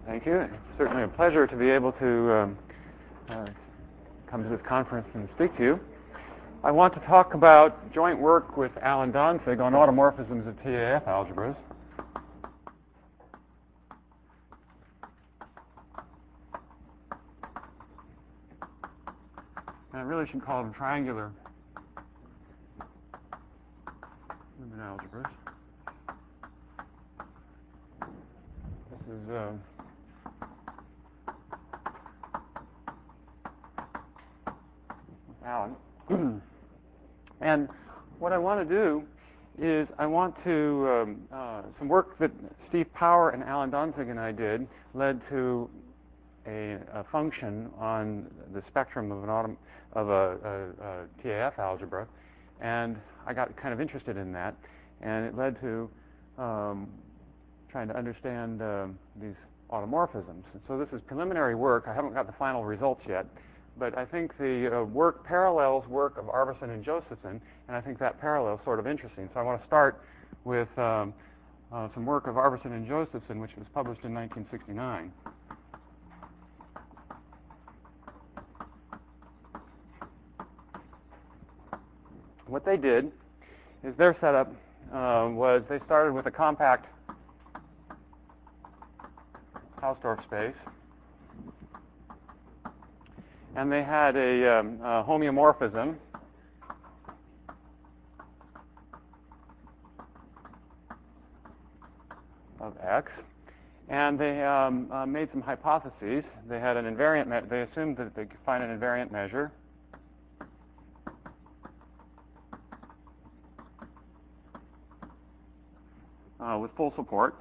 Thank you. It's certainly a pleasure to be able to come to this conference and speak to you. I want to talk about joint work with Alan Danzig on automorphisms of TAF algebras. And I really should call them triangular Riemann algebras. This is Alan. And what I want to do is I want to, some work that Steve Power and Alan Danzig and I did led to a function on the spectrum of a TAF algebra, and I got kind of interested in that, and it led to trying to understand these automorphisms. And so this is preliminary work. I haven't got the final results yet, but I think the work parallels work of Arvidsson and Josephson, and I think that parallel is sort of interesting. So I want to start with some work of Arvidsson and Josephson, which was published in 1969. What they did is their setup was they started with a compact Hausdorff space, and they had a homeomorphism of X, and they made some hypotheses. They had an invariant. They assumed that they could find an invariant measure with full support.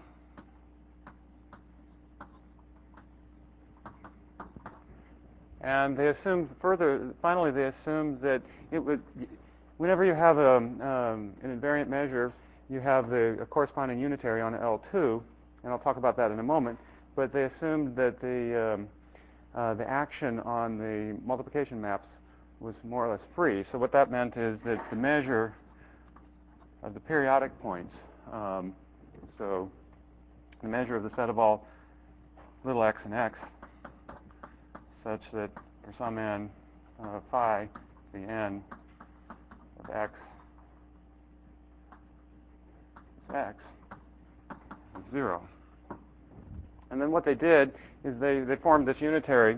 And they assumed finally they assumed that it would, whenever you have an invariant measure, you have a corresponding unitary on L2, and I'll talk about that in a moment, but they assumed that the action on the multiplication maps was more or less free. So what that meant is that the measure of the periodic points, so the measure of the set of all little x and x, such that for some n phi, the n of x is x is 0. And then what they did is they formed this unitary.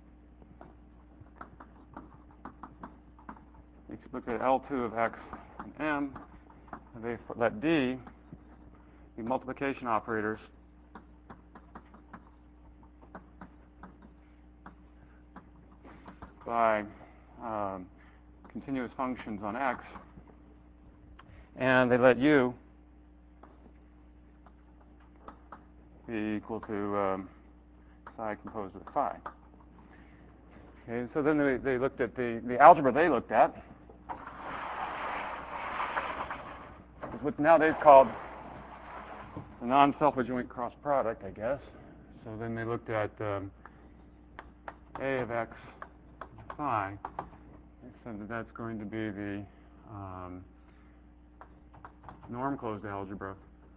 They looked at L2 of x and m, and they let D be multiplication operators by continuous functions on x, and they let u be equal to psi composed of phi. Okay, so then they looked at the algebra they looked at is what nowadays called the non-self-adjoint cross product, I guess. So then they looked at A of x phi. They said that that's going to be the norm-closed algebra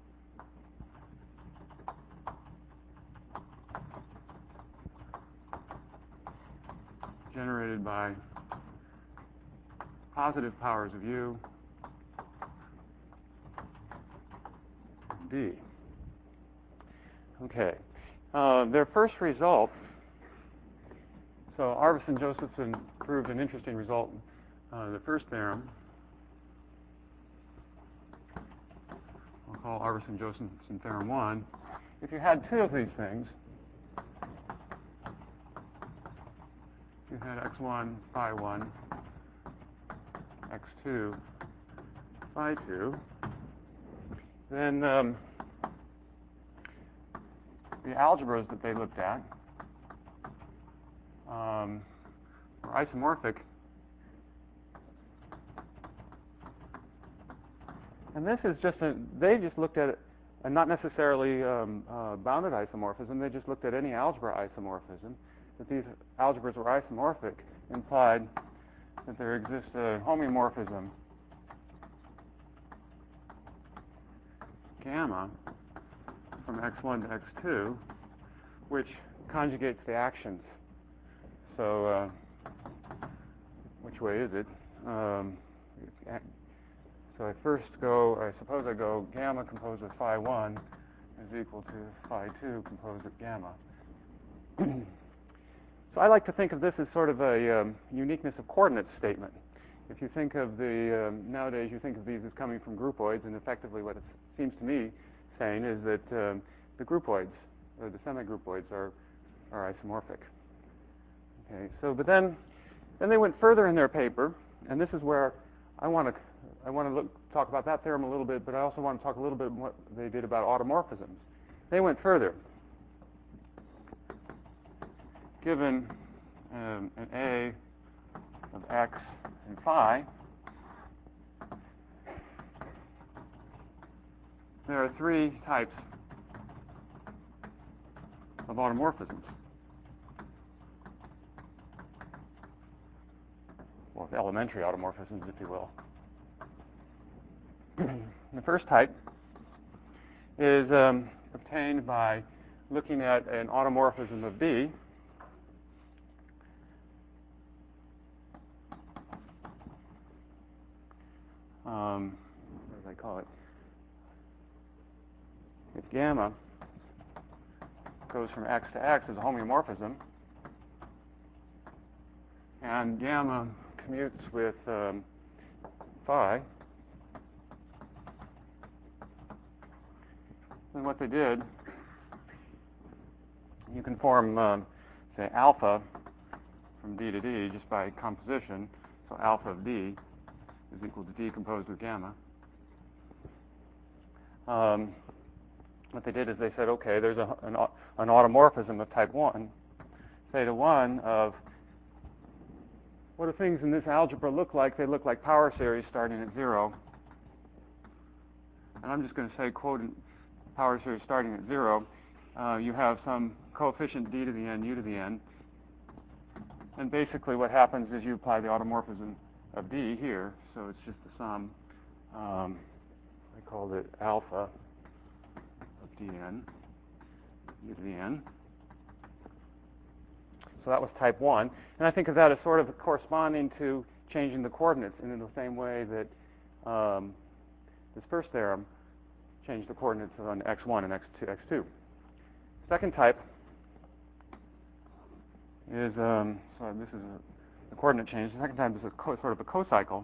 generated by positive powers of u d. Okay. Their first result, so Arvidsson-Josephson proved an interesting result. The first theorem, I'll call Arvidsson-Josephson theorem 1. If you had two of these things, you had x1, phi 1, x2, phi 2, then the algebras that they looked at were isomorphic. And this is just they just looked at it, and not necessarily bounded isomorphism. They just looked at any algebra isomorphism. That these algebras were isomorphic implied that there exists a homeomorphism gamma from x1 to x2 which conjugates the actions. So which way is it? So I suppose I go gamma composed with phi 1 is equal to phi 2 composed with gamma. So I like to think of this as sort of a uniqueness of coordinates statement. If you think of nowadays you think of these as coming from groupoids, and effectively what it seems to me saying is that the groupoids, or the semi-groupoids, are isomorphic. Okay, so but then they went further in their paper, and this is where I want to talk about that theorem a little bit, but I also want to talk a little bit about what they did about automorphisms. They went further. Given an A of x and phi, there are three types of automorphisms. Well, elementary automorphisms, if you will. The first type is obtained by looking at an automorphism of B what do I call it? If gamma goes from x to x as a homeomorphism, and gamma commutes with phi, then what they did, you can form, say, alpha from D to D just by composition. So alpha of D is equal to D composed with gamma. What they did is they said, okay, there's an automorphism of type 1, theta 1 of what do things in this algebra look like? They look like power series starting at 0. And I'm just going to say, quote, power series starting at 0. You have some coefficient d to the n, u to the n. And basically what happens is you apply the automorphism of d here. So it's just the sum. I called it alpha of dn, u to the n. So that was type 1. And I think of that as sort of corresponding to changing the coordinates in the same way that this first theorem changed the coordinates on x1 and x2. Second type is, so this is the coordinate change. The second type is sort of a cocycle.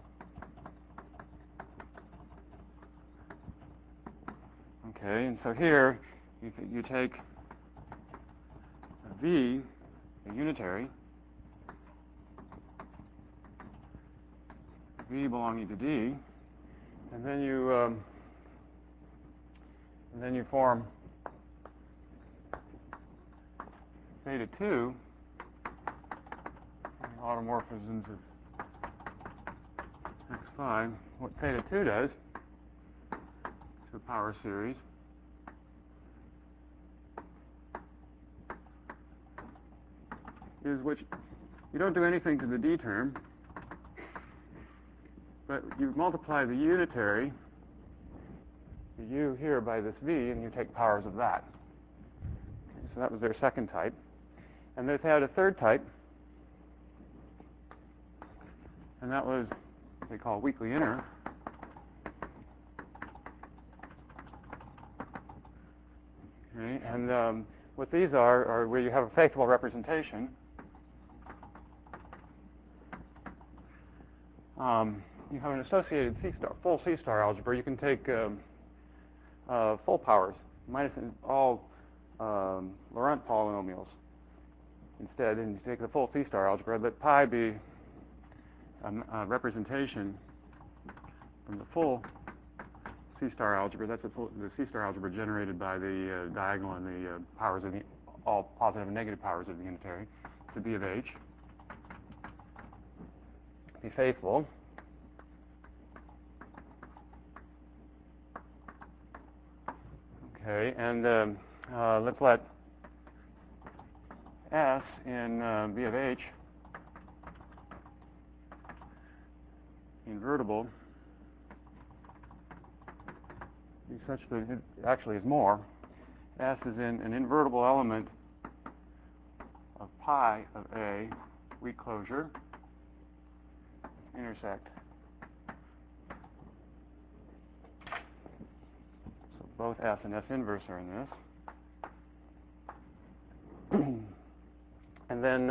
Okay, and so here you take a V, a unitary, V belonging to D, and then you form theta 2, automorphisms of x phi. What theta 2 does to a power series is which you don't do anything to the D term, but you multiply the unitary, the u here, by this V, and you take powers of that. Okay, so that was their second type. And they had a third type, and that was what they call weakly inner. Okay, and what these are where you have a faithful representation. You have an associated full C-star algebra. You can take full powers, minus all Laurent polynomials instead, and you take the full C-star algebra. Let pi be a representation from the full C-star algebra. That's the C-star algebra generated by the diagonal and the powers of all positive and negative powers of the unitary to B of H. Be faithful. Okay, and let's let S in B of H invertible be such that it actually is more. S is in an invertible element pi of A, weak closure, intersect. So both S and S inverse are in this. And then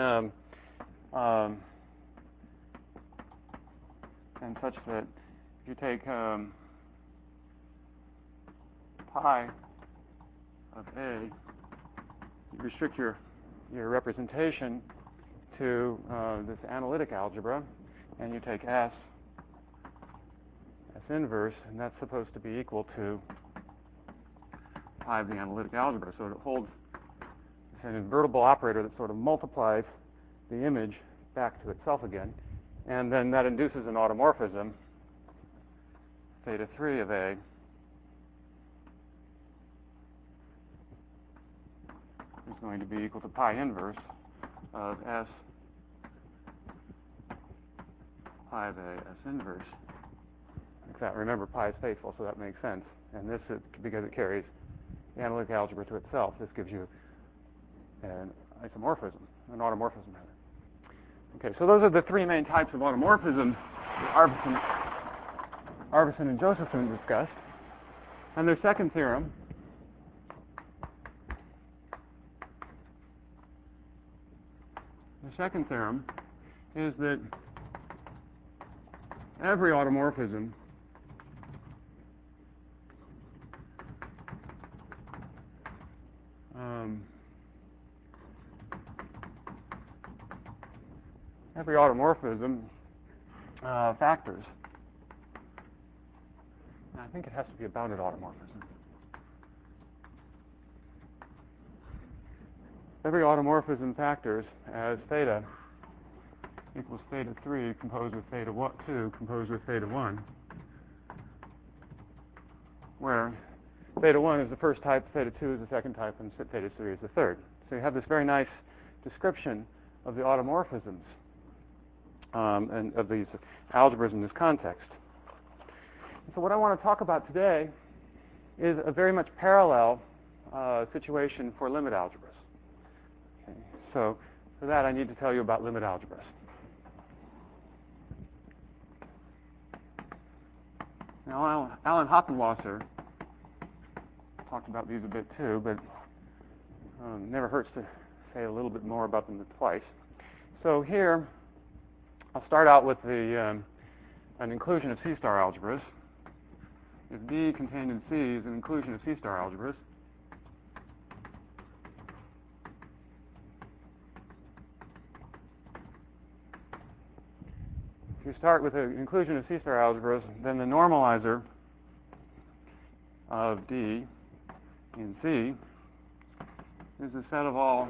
and such that if you take pi of A, you restrict your representation to this analytic algebra, and you take S inverse, and that's supposed to be equal to pi of the analytic algebra. So it holds, it's an invertible operator that sort of multiplies the image back to itself again, and then that induces an automorphism, theta 3 of A is going to be equal to pi inverse of S pi of A S inverse. Like that. Remember, pi is faithful, so that makes sense. And this is because it carries the analytic algebra to itself. This gives you an isomorphism, an automorphism rather. Okay, so those are the three main types of automorphisms that Arvidsson and Josephson discussed. And their second theorem is that every automorphism factors. And I think it has to be a bounded automorphism. Every automorphism factors as theta equals theta 3 composed with theta 2 composed with theta 1, where theta 1 is the first type, theta 2 is the second type, and theta 3 is the third. So you have this very nice description of the automorphisms and of these algebras in this context. So what I want to talk about today is a very much parallel situation for limit algebras. Okay. So for that, I need to tell you about limit algebras. Now, Alan Hoppenwasser talked about these a bit too, but never hurts to say a little bit more about them twice. So here, I'll start out with an inclusion of C-star algebras. If D contained in C is an inclusion of C-star algebras, if you start with an inclusion of C-star algebras, then the normalizer of D in C is the set of all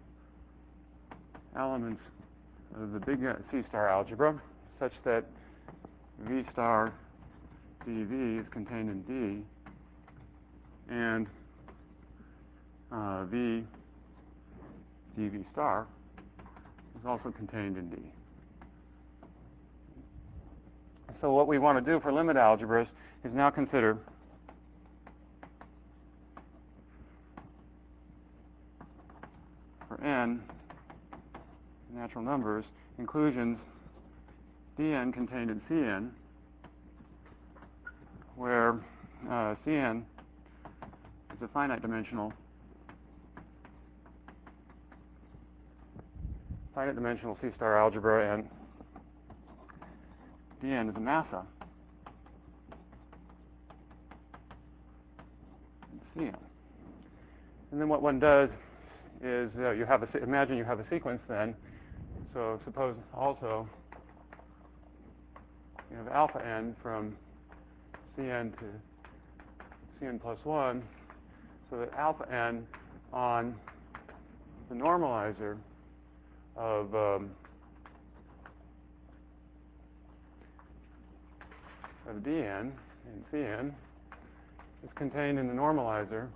elements of the big C-star algebra, such that V star dV is contained in D, and V dV star is also contained in D. So what we want to do for limit algebras is now consider for n natural numbers inclusions Dn contained in Cn, where Cn is a finite dimensional C-star algebra, and Dn is a massa in Cn. And then what one does is imagine you have a sequence then. So suppose also you have alpha n from Cn to Cn plus 1, so that alpha n on the normalizer of Dn in Cn is contained in the normalizer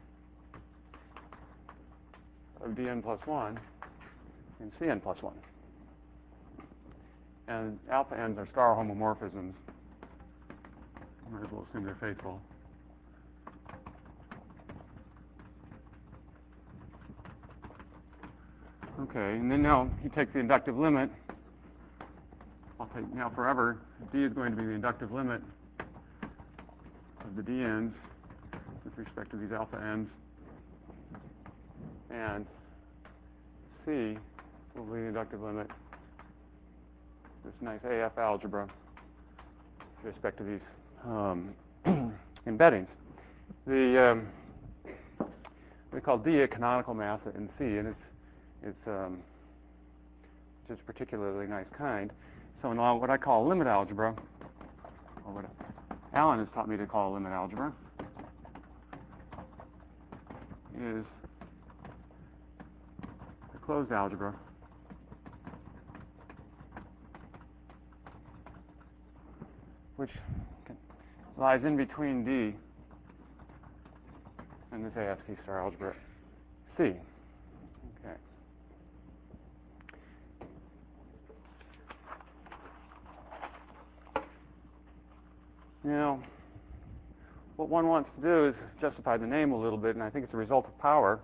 of Dn plus 1 in Cn plus 1. And alpha n's are star homomorphisms. Might as well assume they're faithful. Okay, and then now you take the inductive limit. I'll take now forever. D is going to be the inductive limit of the dn's with respect to these alpha n's. And C will be the inductive limit, this nice AF algebra with respect to these embeddings. We call D a canonical mass in C, and it's just a particularly nice kind. So now what I call a limit algebra, or what Alan has taught me to call a limit algebra, is the closed algebra which lies in between D and this AFC star algebra C. Okay. Now, what one wants to do is justify the name a little bit, and I think it's a result of power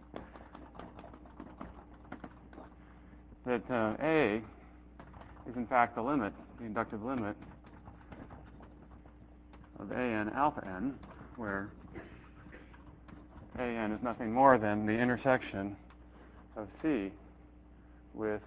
that A is in fact the limit, the inductive limit of AN alpha n, where AN is nothing more than the intersection of C with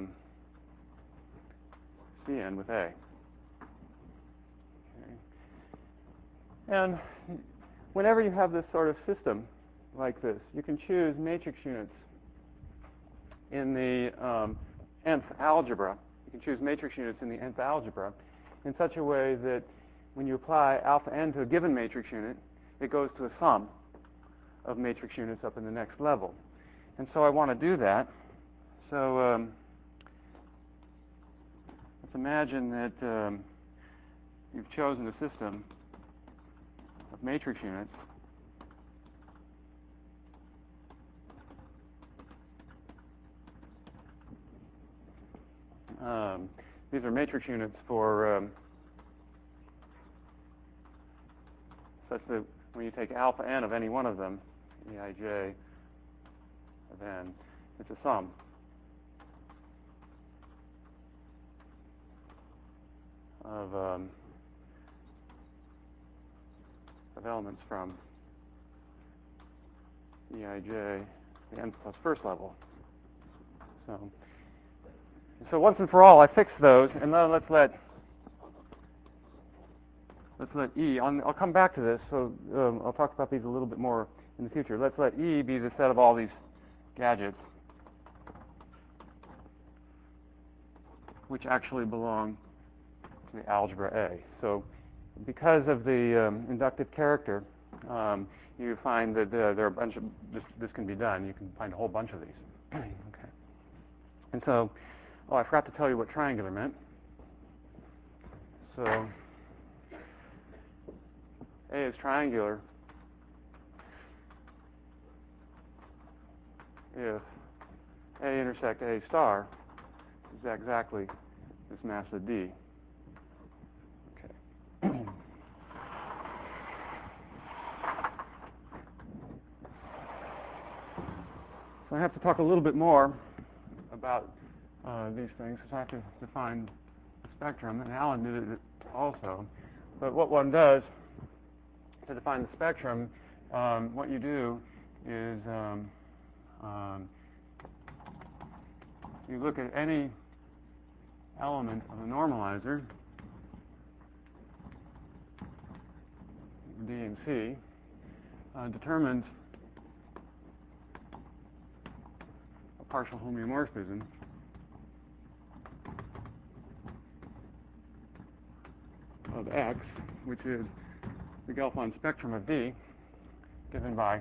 Cn with A. Okay. And whenever you have this sort of system like this, you can choose matrix units in the nth algebra. You can choose matrix units in the nth algebra in such a way that when you apply alpha n to a given matrix unit, it goes to a sum of matrix units up in the next level. And so I want to do that. So let's imagine that you've chosen a system of matrix units these are matrix units for such that when you take alpha n of any one of them, Eij of n, it's a sum of elements from Eij, the n plus first level. So once and for all, I fix those, and then let's let E. I'll come back to this. So I'll talk about these a little bit more in the future. Let's let E be the set of all these gadgets which actually belong to the algebra A. So because of the inductive character, you find that there are a bunch of this can be done. You can find a whole bunch of these. Okay. And so, I forgot to tell you what triangular meant. So A is triangular if A intersect A star is exactly this mass of D. Okay. So I have to talk a little bit more about these things, because I have to define the spectrum, and Alan did it also. But what one does to define the spectrum, what you do is you look at any element of a normalizer, D and C, determines a partial homeomorphism of X, which is the Gelfand spectrum of D, given by,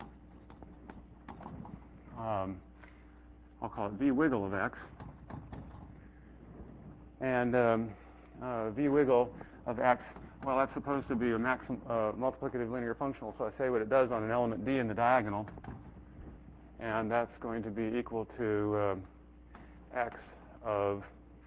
I'll call it V wiggle of X. And V wiggle of X, well, that's supposed to be a multiplicative linear functional, so I say what it does on an element D in the diagonal, and that's going to be equal to X of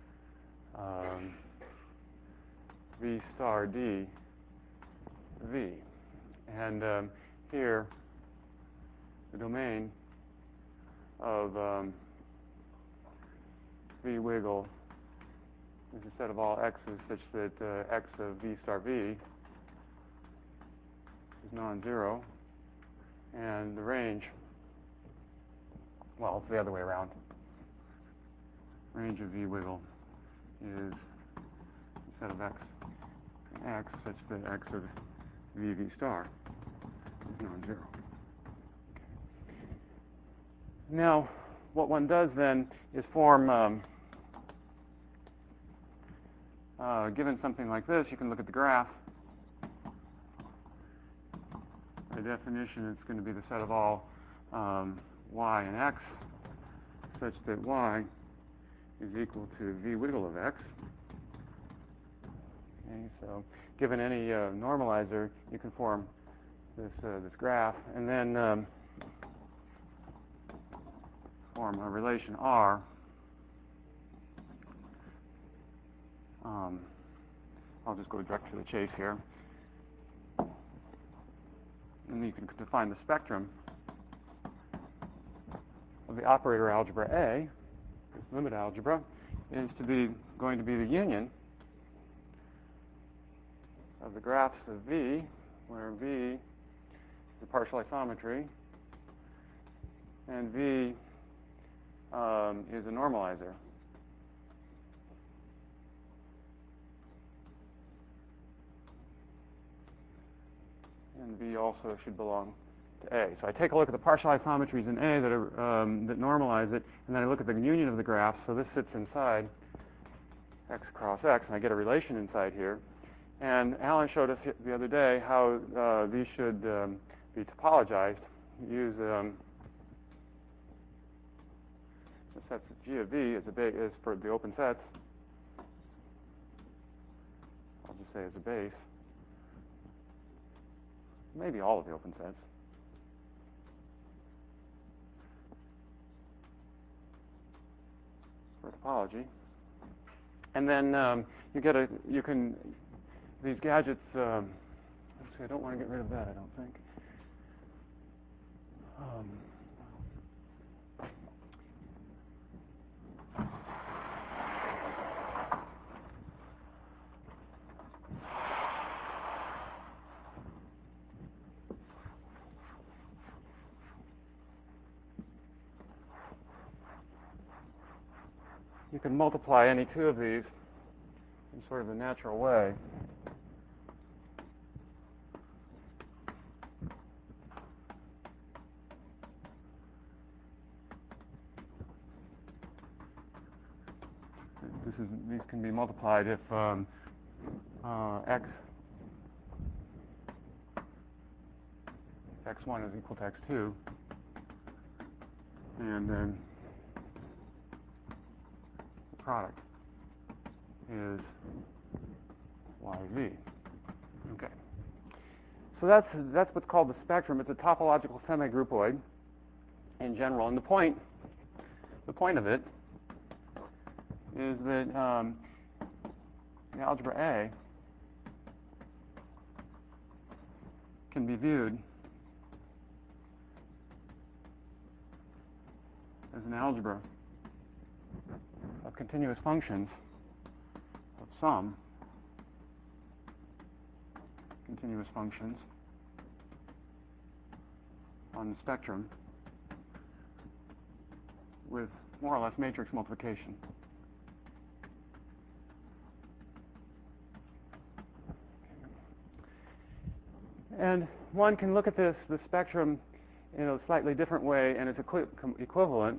V star D V. And here, the domain of V wiggle is a set of all x's such that x of v star v is non-zero, and the range, well, it's the other way around. Range of v wiggle is a set of x and x such that x of v star is non-zero. Now, what one does then is form, given something like this, you can look at the graph. By definition, it's going to be the set of all y and x, such that y is equal to v wiggle of x. Okay, so given any normalizer, you can form this graph, and then form a relation R. I'll just go direct to the chase here. And you can define the spectrum of the operator algebra A, this limit algebra, is going to be the union of the graphs of V, where V is the partial isometry, and V is a normalizer. And V also should belong to A. So I take a look at the partial isometries in A that are that normalize it, and then I look at the union of the graphs. So this sits inside x cross x, and I get a relation inside here. And Alan showed us the other day how these should be topologized. Use the sets of G of V as for the open sets. I'll just say as a base. Maybe all of the open sets. For topology. And then these gadgets, let's see, I don't want to get rid of that, I don't think. You can multiply any two of these in sort of a natural way. These can be multiplied if x1 is equal to x2, and then the product is yv. Okay. So that's what's called the spectrum. It's a topological semigroupoid in general, and the point of it is that the algebra A can be viewed as an algebra of continuous functions of some continuous functions on the spectrum with more or less matrix multiplication. And one can look at the spectrum in a slightly different way, and it's equivalent.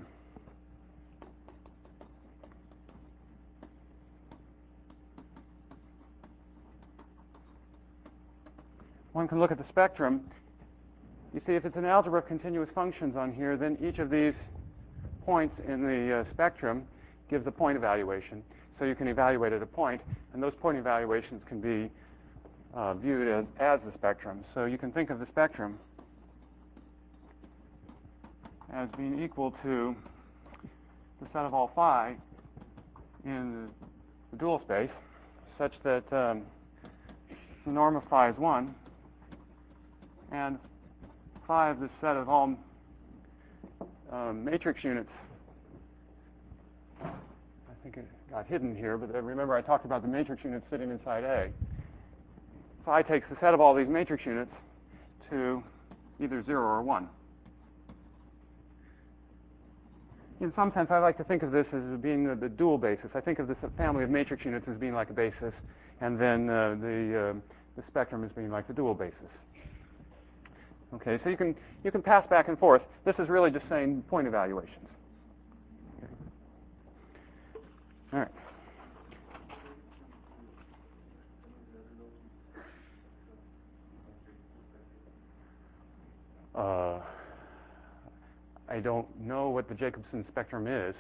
One can look at the spectrum. You see, if it's an algebra of continuous functions on here, then each of these points in the spectrum gives a point evaluation. So you can evaluate at a point, and those point evaluations can be viewed as the spectrum. So you can think of the spectrum as being equal to the set of all phi in the dual space, such that the norm of phi is 1, and phi of the set of all matrix units think it got hidden here, but remember I talked about the matrix units sitting inside A. Phi takes the set of all these matrix units to either 0 or 1. In some sense, I like to think of this as being the dual basis. I think of this family of matrix units as being like a basis, and then the spectrum as being like the dual basis. Okay, so you can pass back and forth. This is really just saying point evaluations. Okay. All right. I don't know what the Jacobson spectrum is.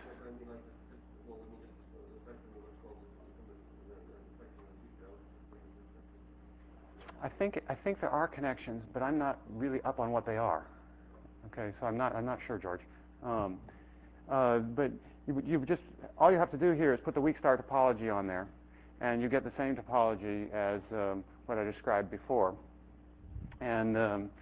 I think there are connections, but I'm not really up on what they are. Okay, so I'm not sure, George. But you just all you have to do here is put the weak star topology on there, and you get the same topology as what I described before. And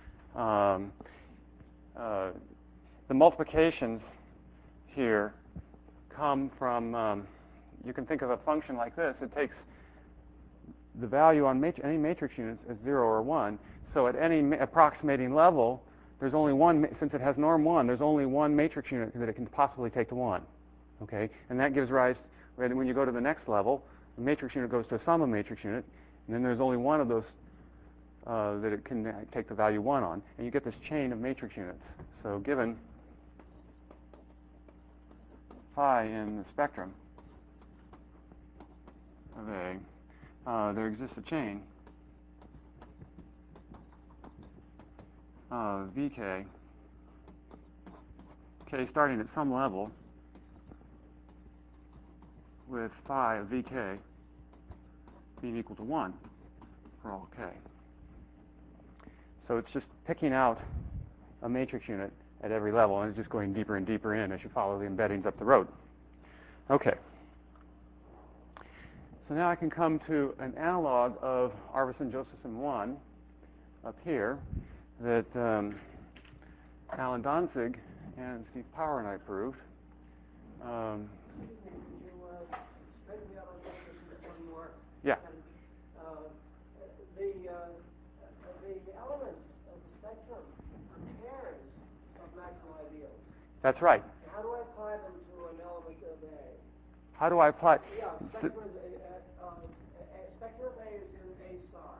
the multiplications here come from. You can think of a function like this. It takes the value on any matrix units as 0 or 1. So at any approximating level, there's only one, since it has norm 1, there's only one matrix unit that it can possibly take to 1. Okay? And that gives rise, when you go to the next level, the matrix unit goes to a sum of matrix unit, and then there's only one of those that it can take the value 1 on. And you get this chain of matrix units. So given phi in the spectrum of A, there exists a chain of Vk, k starting at some level, with phi of Vk being equal to 1 for all k. So it's just picking out a matrix unit at every level, and it's just going deeper and deeper in as you follow the embeddings up the road. Okay. So now I can come to an analog of Arvidsson-Josephson 1 up here that Alan Danzig and Steve Power and I proved. Yeah. The elements of the spectrum are pairs of maximal ideals. That's right. How do I apply them to an element of A? How do I apply? Yeah, spectrum of A is in A star.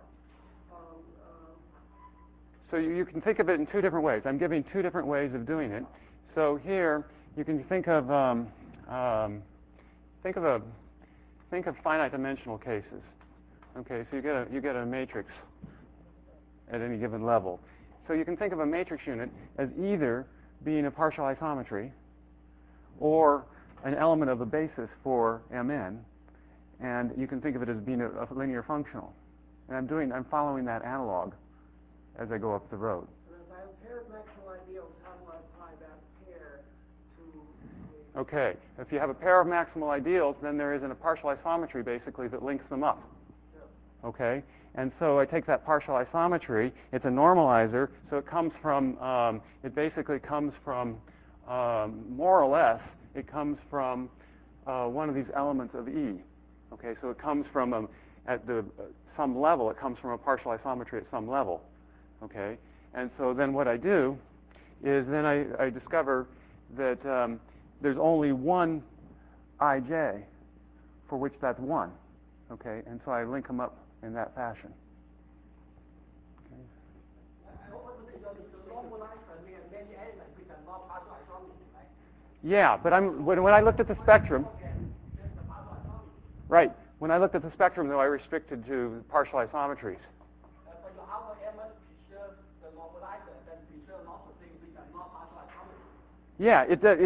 So you can think of it in two different ways. I'm giving two different ways of doing it. So here you can think of finite dimensional cases. Okay, so you get a matrix at any given level. So you can think of a matrix unit as either being a partial isometry or an element of a basis for Mn, and you can think of it as being a linear functional. And I'm following that analog as I go up the road. And if I have a pair of maximal ideals, how do I apply that pair to the... Okay, if you have a pair of maximal ideals, then there isn't a partial isometry basically that links them up. Yeah. Okay, and so I take that partial isometry. It's a normalizer, so it comes from. It basically comes from more or less. It comes from one of these elements of E. Okay, so it comes from at some level. It comes from a partial isometry at some level. Okay, and so then what I do is then I discover that there's only one ij for which that's 1. Okay, and so I link them up in that fashion. Okay. Yeah, but when I looked at the spectrum, right? When I looked at the spectrum, though, I restricted to partial isometries. Yeah, it does.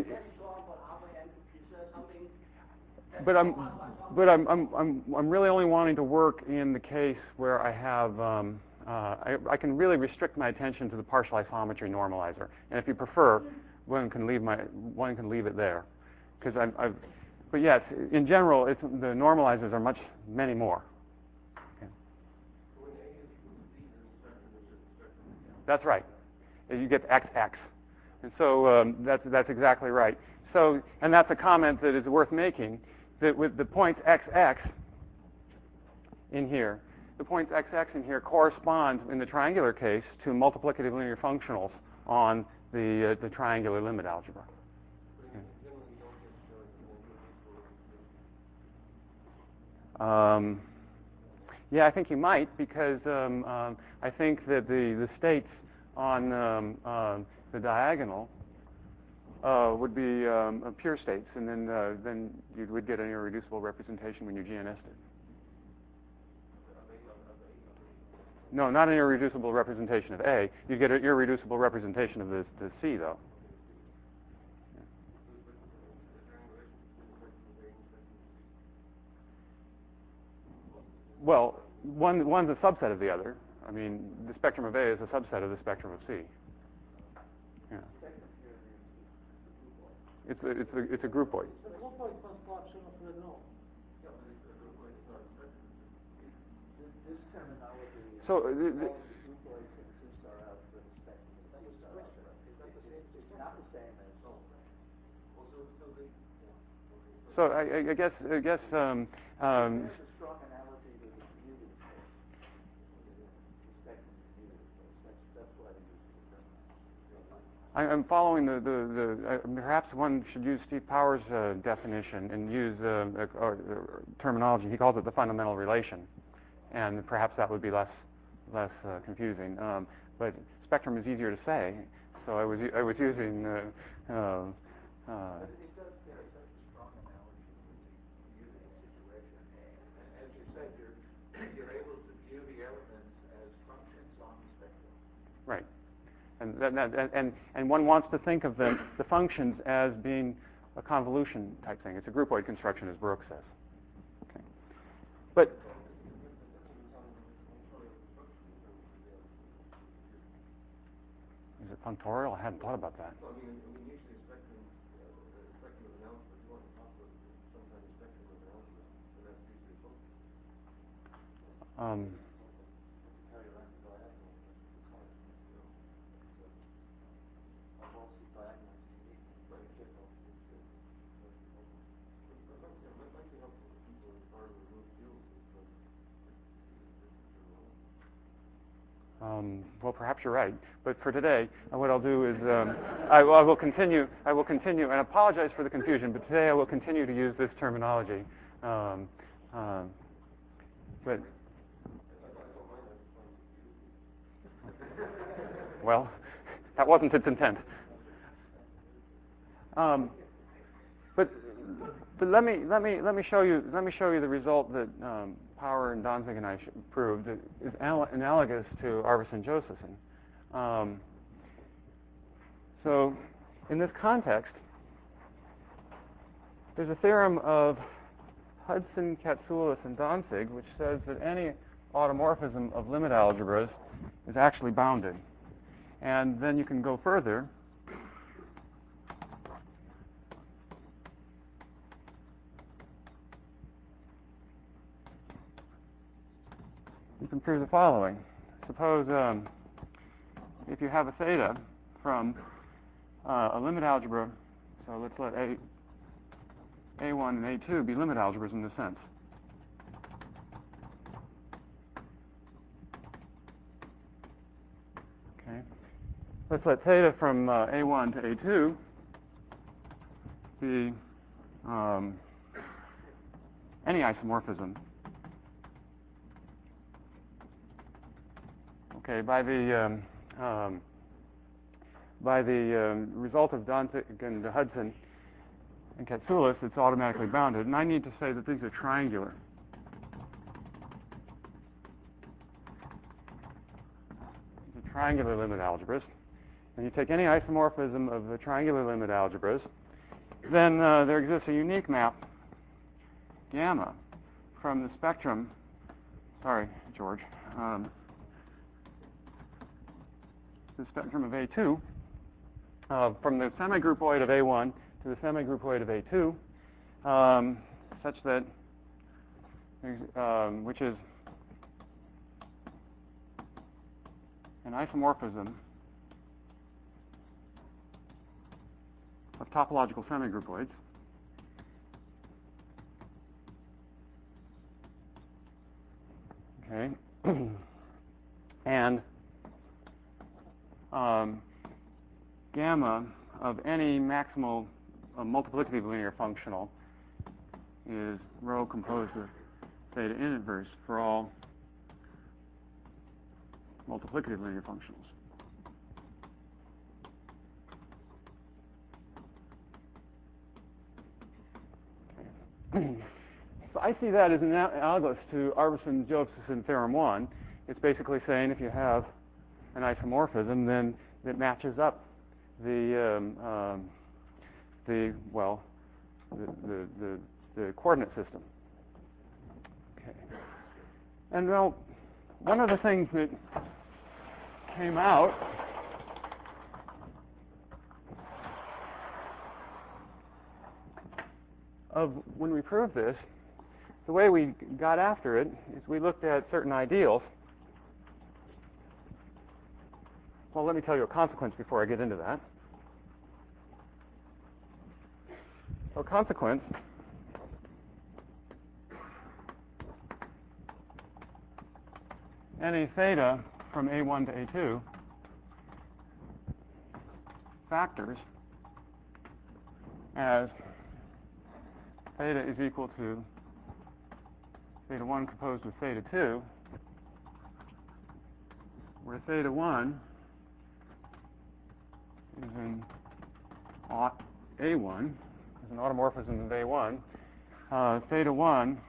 But I'm really only wanting to work in the case where I have I can really restrict my attention to the partial isometry normalizer. And if you prefer, one can leave it there, because But yes, in general, the normalizers are many more. Okay. That's right. You get XX, and so that's exactly right. So, and that's a comment that is worth making, that with the points XX in here, the points XX in here correspond, in the triangular case, to multiplicative linear functionals on the triangular limit algebra. Yeah, I think you might, because I think that the states on the diagonal would be pure states, and then you would get an irreducible representation when you GNS'd it. No, not an irreducible representation of A. You get an irreducible representation of the C, though. Well, one's a subset of the other. I mean, the spectrum of A is a subset of the spectrum of C. Yeah. It's a groupoid. The groupoid construction of Renault. This terminology. So groupoids and C-star algebra spectrum. It's not the same as. So I guess. There's a strong analogy to the commuting space. The spectrum of commuting space. That's why they use the term. I'm following perhaps one should use Steve Powers' definition and use terminology. He calls it the fundamental relation, and perhaps that would be less confusing. But spectrum is easier to say, so I was using. It does carry such a strong analogy with the commuting situation. As you said, you're able to view the elements as functions on the spectrum. Right. And one wants to think of the functions as being a convolution type thing. It's a groupoid construction, as Baruch says. Okay. But is it functorial? I hadn't thought about that. Well, I mean, usually a spectrum of an algebra, if you want to talk about some kind of spectrum of an algebra, then that's usually a function. Well, perhaps you're right. But for today, what I'll do is I will continue, and I apologize for the confusion, but today I will continue to use this terminology. But well, that wasn't its intent. But let me show you the result that Power and Danzig and I proved that is analogous to Arvesson-Josephson. So in this context, there's a theorem of Hudson, Katsoulis, and Danzig which says that any automorphism of limit algebras is actually bounded. And then you can go further. You can prove the following. Suppose if you have a theta from a limit algebra, so let's let A1 and A2 be limit algebras in this sense. Okay. Let's let theta from A1 to A2 be any isomorphism. Okay, by the result of Danzig and Hudson and Katsoulis, it's automatically bounded, and I need to say that these are triangular. These are triangular limit algebras, and you take any isomorphism of the triangular limit algebras, then there exists a unique map, gamma, from the spectrum. Sorry, George. The spectrum of A2 from the semigroupoid of A1 to the semigroupoid of A2, such that which is an isomorphism of topological semigroupoids. Okay, and gamma of any maximal multiplicative linear functional is rho composed with theta in inverse for all multiplicative linear functionals. Okay. So I see that as analogous to Arvidsson-Josephson theorem 1. It's basically saying if you have an isomorphism, then it matches up the coordinate system. Okay. And well, one of the things that came out of when we proved this, the way we got after it is we looked at certain ideals. Well, let me tell you a consequence before I get into that. A consequence any theta from A1 to A2 factors as theta is equal to theta 1 composed with theta 2, where theta 1 is in A1, is an automorphism of A1. Theta 1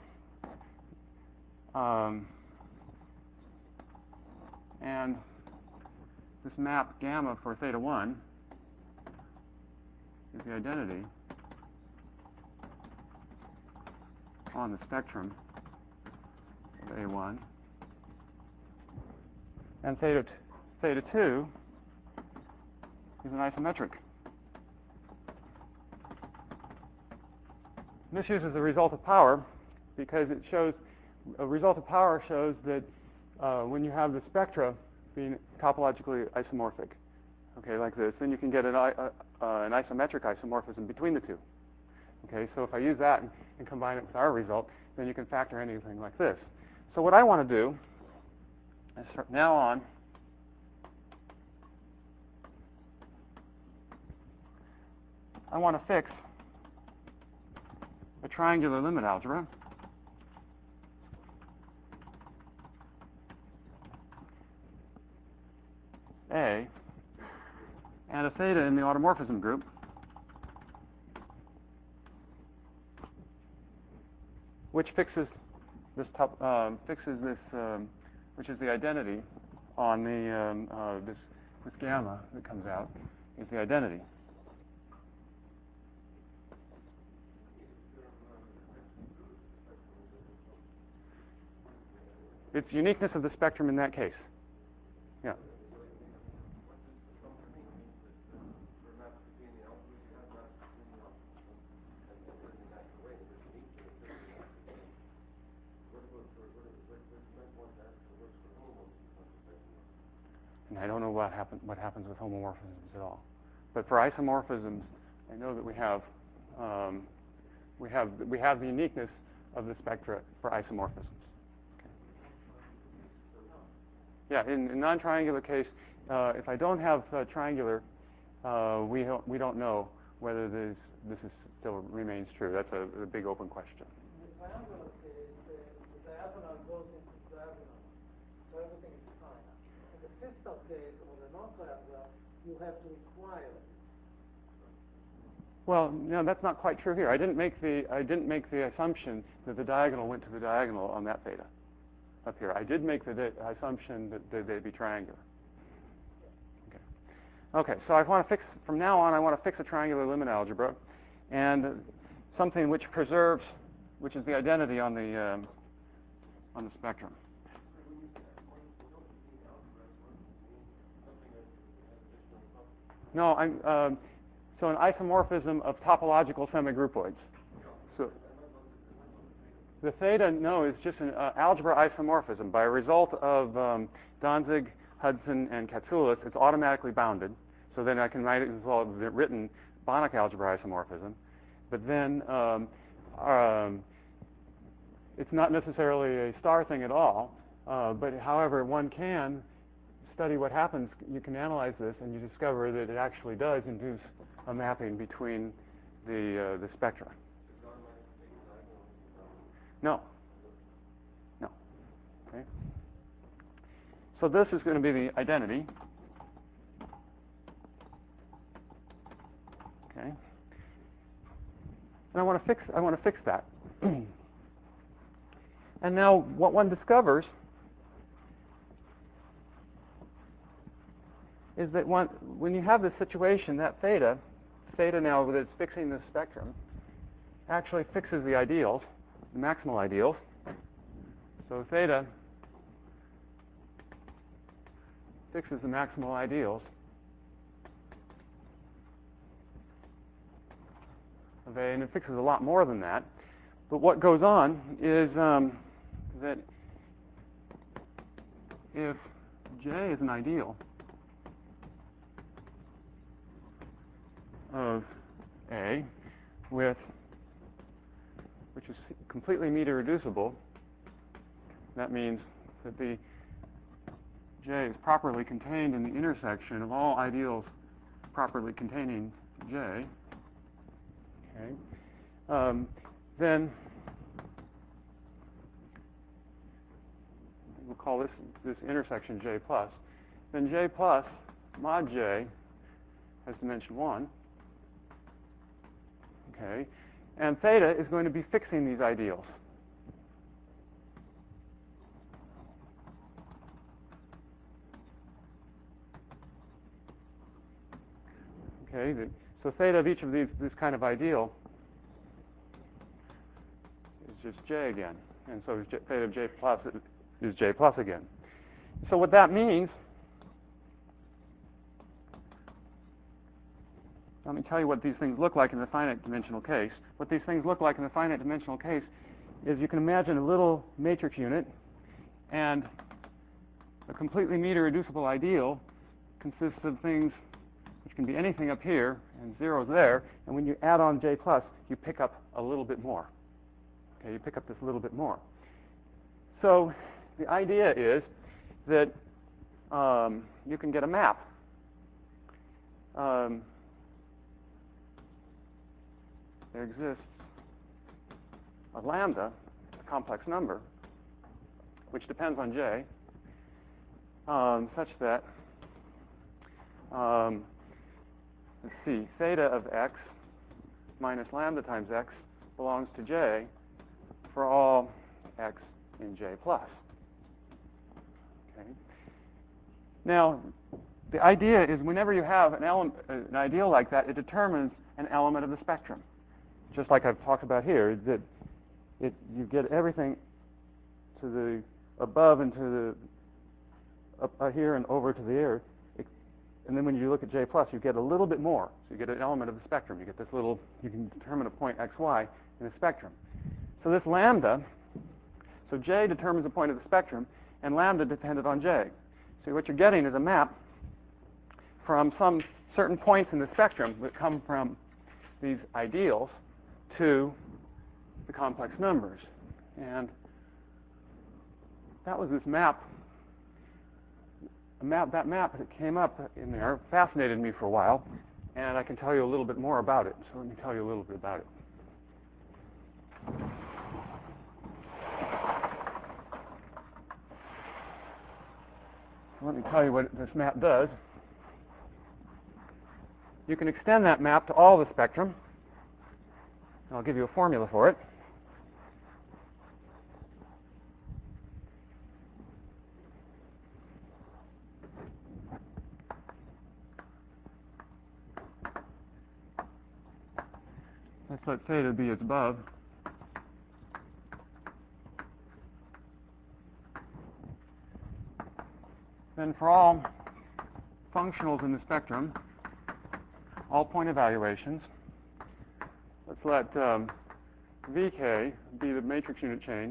and this map gamma for theta 1 is the identity on the spectrum of A1. And theta 2 is an isometric. This uses the result of power because it shows a result of power shows that when you have the spectra being topologically isomorphic, okay, like this, then you can get an isometric isomorphism between the two. Okay, so if I use that and combine it with our result, then you can factor anything like this. So what I want to do is from now on, I want to fix a triangular limit algebra A and a theta in the automorphism group which fixes this which is the identity on the this gamma that comes out is the identity. It's uniqueness of the spectrum in that case. Yeah. And I don't know what happens with homomorphisms at all. But for isomorphisms, I know that we have the uniqueness of the spectra for isomorphisms. Yeah, in non-triangular case, if I don't have triangular, we don't know whether this is still remains true. That's a big open question. In the triangular case, the diagonal goes into diagonal, so everything is fine. In the fiscal case, or the non-triangular, you have to require it. Well, no, that's not quite true here. I didn't make the assumption that the diagonal went to the diagonal on that theta. Up here, I did make the assumption that they'd be triangular. Okay. So I want to fix from now on. I want to fix a triangular limit algebra, and something which preserves, which is the identity on the spectrum. No, so an isomorphism of topological semigroupoids. So the theta, no, is just an algebra isomorphism. By a result of Danzig, Hudson, and Katsoulis, it's automatically bounded. So then I can write it as well as written Banach algebra isomorphism. But then it's not necessarily a star thing at all. But however, one can study what happens. You can analyze this, and you discover that it actually does induce a mapping between the spectra. No. No. Okay. So this is going to be the identity. Okay. And I want to fix that. And now what one discovers is that when you have this situation, that theta now that's fixing the spectrum, actually fixes the ideals, the maximal ideals. So theta fixes the maximal ideals of A, and it fixes a lot more than that. But what goes on is that if J is an ideal of A which is completely meter reducible, that means that the J is properly contained in the intersection of all ideals properly containing J. Okay. Then we'll call this intersection J plus. Then J plus mod J has dimension 1. Okay. And theta is going to be fixing these ideals. Okay. So theta of each of this kind of ideal is just J again. And so theta of J plus is J plus again. So what that means, let me tell you what these things look like in the finite dimensional case. What these things look like in the finite dimensional case is you can imagine a little matrix unit, and a completely meter reducible ideal consists of things which can be anything up here and zeros there, and when you add on J plus, you pick up a little bit more. Okay, you pick up this little bit more. So the idea is that you can get a map. There exists a lambda, a complex number, which depends on J, such that, let's see, theta of x minus lambda times x belongs to J for all x in J plus. Okay. Now, the idea is whenever you have an ideal like that, it determines an element of the spectrum. Just like I've talked about here, that you get everything to the above and to the up here and over to the air, and then when you look at J plus, you get a little bit more. So you get an element of the spectrum. You get this little. You can determine a point x, y in the spectrum. So this lambda. So J determines the point of the spectrum, and lambda depended on J. So what you're getting is a map from some certain points in the spectrum that come from these ideals to the complex numbers. And that was this map. That map that came up in there fascinated me for a while, and I can tell you a little bit more about it. So let me tell you a little bit about it. Let me tell you what this map does. You can extend that map to all the spectrum. I'll give you a formula for it. Let's let theta be its above. Then for all functionals in the spectrum, all point evaluations, let's let Vk be the matrix unit chain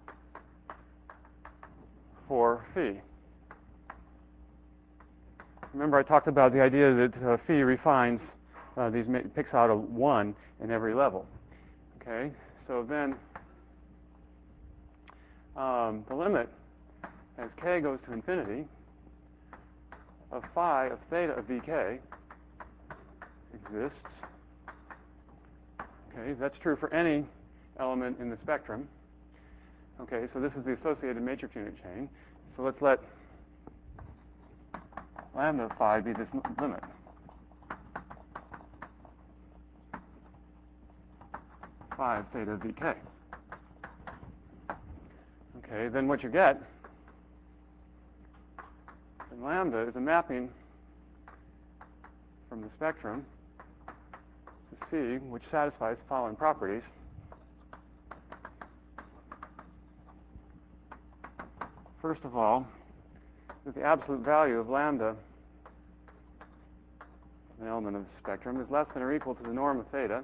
for phi. remember I talked about the idea that phi refines picks out a 1 in every level. Okay, so then the limit as k goes to infinity of phi of theta of vk exists. Okay, that's true for any element in the spectrum. Okay, so this is the associated matrix unit chain. So let's let lambda of phi be this limit. Phi of theta of vk. Okay, then what you get in lambda is a mapping from the spectrum to C, which satisfies the following properties. First of all, that the absolute value of lambda, an element of the spectrum, is less than or equal to the norm of theta,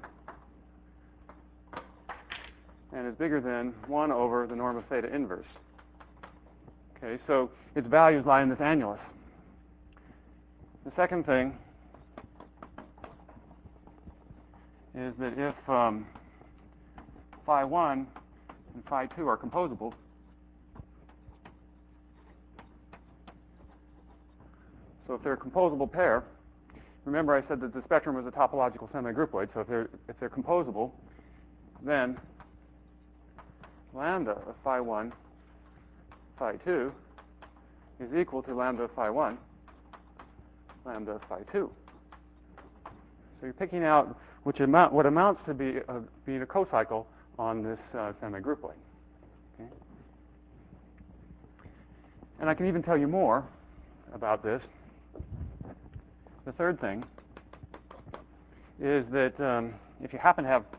and is bigger than 1 over the norm of theta inverse. Okay, so its values lie in this annulus. The second thing is that if phi 1 and phi 2 are composable, so if they're a composable pair, remember I said that the spectrum was a topological semigroupoid, so if they're composable, then lambda of phi 1, phi 2 is equal to lambda of phi 1, lambda of phi 2. So you're picking out what amounts to being a cocycle on this semigroupoid. Okay? And I can even tell you more about this. The third thing is that if you happen to have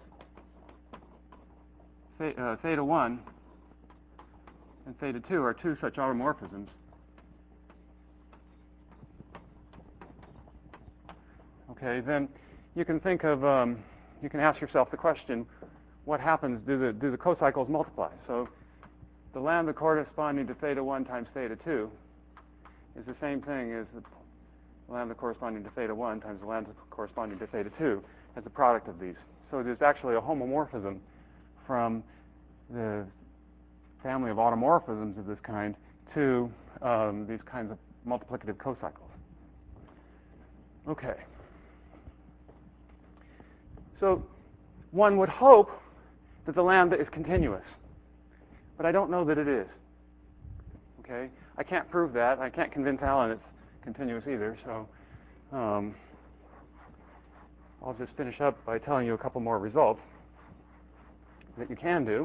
theta 1 and theta 2 are two such automorphisms, okay, then you can think of, you can ask yourself the question, what happens, do the cocycles multiply? So the lambda corresponding to theta 1 times theta 2 is the same thing as the lambda corresponding to theta 1 times the lambda corresponding to theta 2 as the product of these. So there's actually a homomorphism from the family of automorphisms of this kind to these kinds of multiplicative cocycles. Okay. So one would hope that the lambda is continuous, but I don't know that it is. Okay? I can't prove that. I can't convince Alan it's continuous either, so I'll just finish up by telling you a couple more results that you can do.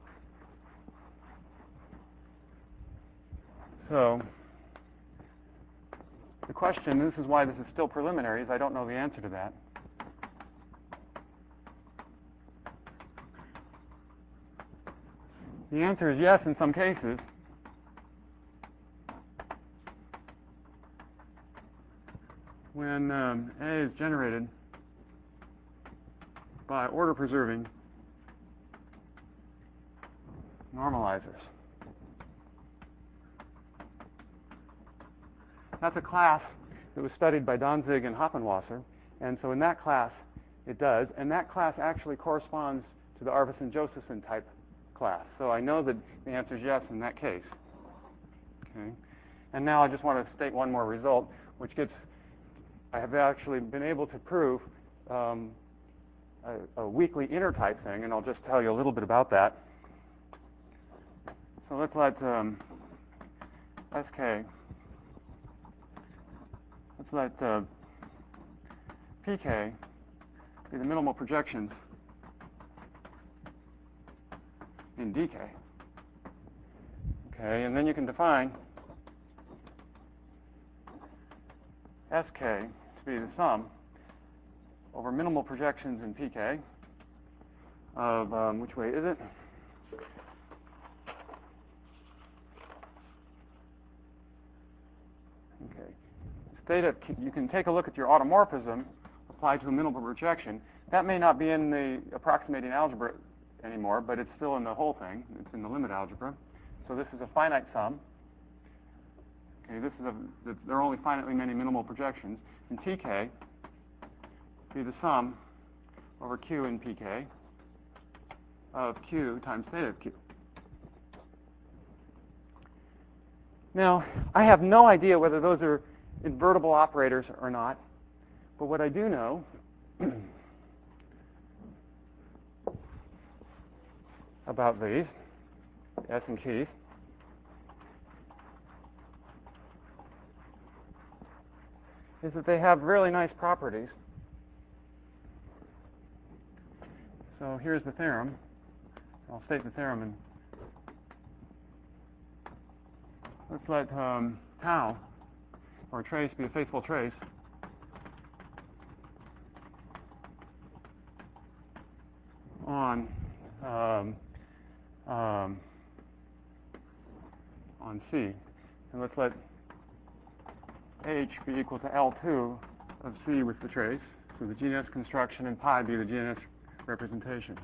So the question, this is why this is still preliminary, is I don't know the answer to that. The answer is yes in some cases. When A is generated by order-preserving normalizers. That's a class that was studied by Danzig and Hoppenwasser, and so in that class it does, and that class actually corresponds to the Arvidsson-Josephson type class. So I know that the answer is yes in that case. Okay. And now I just want to state one more result, which gets, I have actually been able to prove a weakly intertype thing, and I'll just tell you a little bit about that. So let's let SK, let's let PK be the minimal projections in DK. Okay, and then you can define SK to be the sum over minimal projections in PK of, which way is it? Okay. Theta, you can take a look at your automorphism applied to a minimal projection. That may not be in the approximating algebra anymore, but it's still in the whole thing. It's in the limit algebra. So this is a finite sum. Okay, there are only finitely many minimal projections. In TK, be the sum over Q in PK of Q times theta of Q. Now, I have no idea whether those are invertible operators or not, but what I do know about these, S and Keith, is that they have really nice properties. So here's the theorem. I'll state the theorem, and let's let tau, or trace, be a faithful trace. On C. And let's let H be equal to L2 of C with the trace. So the GNS construction and pi be the GNS representation.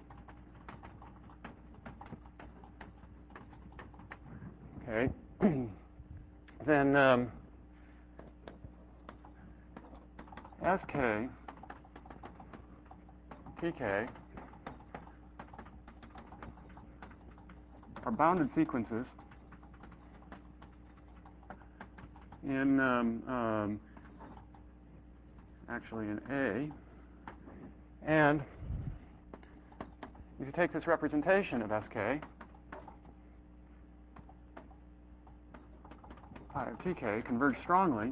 Okay. Then SK, TK are bounded sequences in actually in A, and if you take this representation of SK, pi of TK converge strongly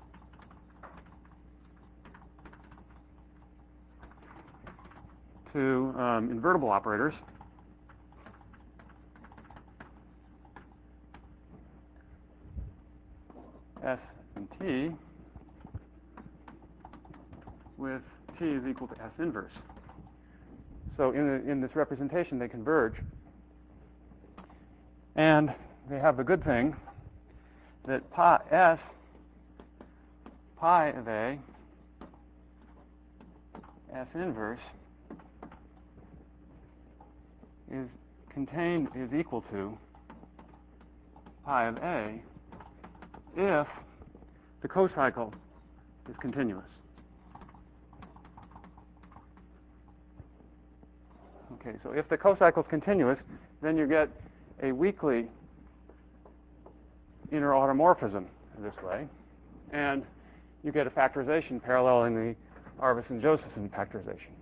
to invertible operators S and T with T is equal to S inverse. So in this representation, they converge. And they have the good thing that pi of A, S inverse, is equal to pi of A if the cocycle is continuous. Okay, so if the cocycle is continuous, then you get a weakly inner automorphism this way, and you get a factorization paralleling the Arvesson-Josephson factorization.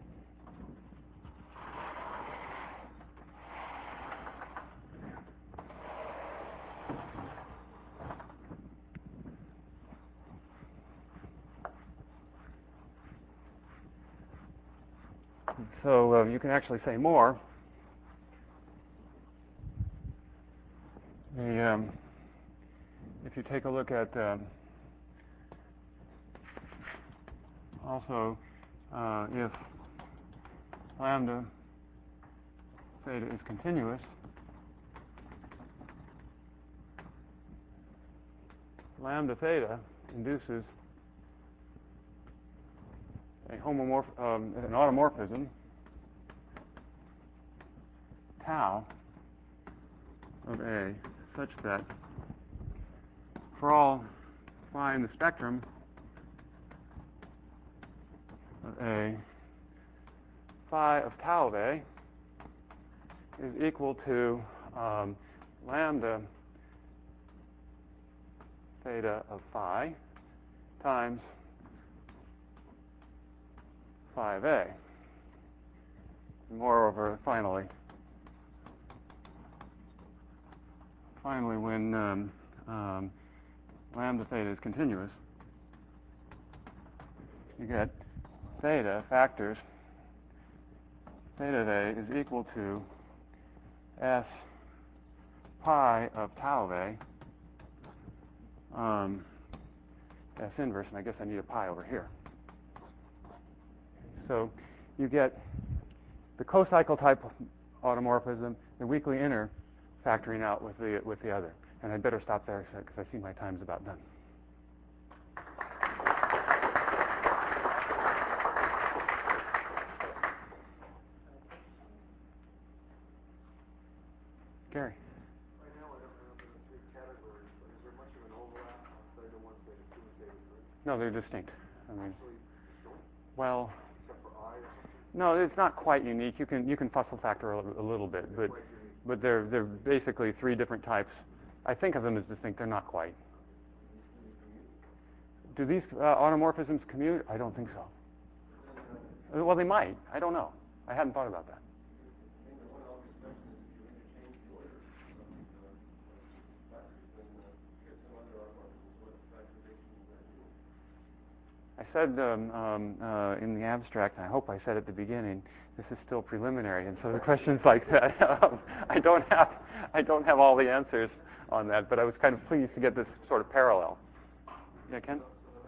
So you can actually say more. If you take a look at also if lambda theta is continuous, lambda theta induces an automorphism tau of A such that for all phi in the spectrum of A, phi of tau of A is equal to lambda theta of phi times phi of A. And moreover, finally, when lambda theta is continuous, you get theta factors theta of A is equal to S pi of tau of A S inverse, and I guess I need a pi over here. So you get the cocycle type automorphism, the weakly inner factoring out with the other. And I'd better stop there because I see my time's about done. Gary. Right now, I don't remember the three categories, but is there much of an overlap on No, they're distinct. I mean, Actually disjoint, well, except for I or something? no, it's not quite unique. You can fussel factor a little bit, but they're basically three different types. I think of them as distinct. They're not quite. Do these automorphisms commute? I don't think so. Well, they might. I don't know. I hadn't thought about that. I said in the abstract, and I hope I said at the beginning, this is still preliminary, and so the questions like that, I don't have all the answers on that, but I was kind of pleased to get this sort of parallel. Yeah, Ken?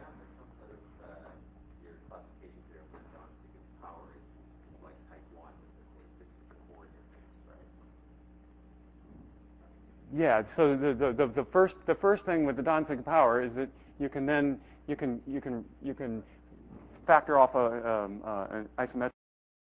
Your classification theorem for Johnson power is like type 1 with the 6 coordinate things, right? Yeah. So the first thing with the Danzig power is that you can factor off an isometric